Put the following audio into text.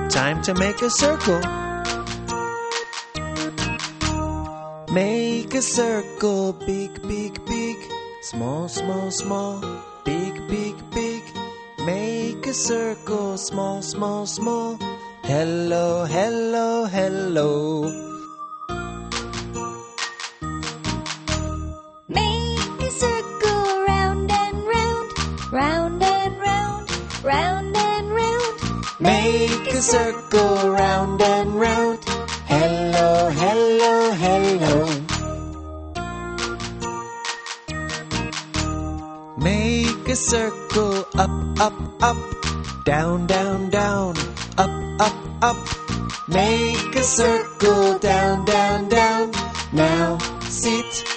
Time to make a circle. Make a circle, big, big, big. Small, small, small. Big, big, big. Make a circle, small, small, small. Hello, hello, hello. Make a circle, round and round, round and round, round and round. Make a circle, round and round. Hello, hello, hello. Make a circle, up, up, up. Down, down, down. Up, up, up. Make a circle, down, down, down. Now sit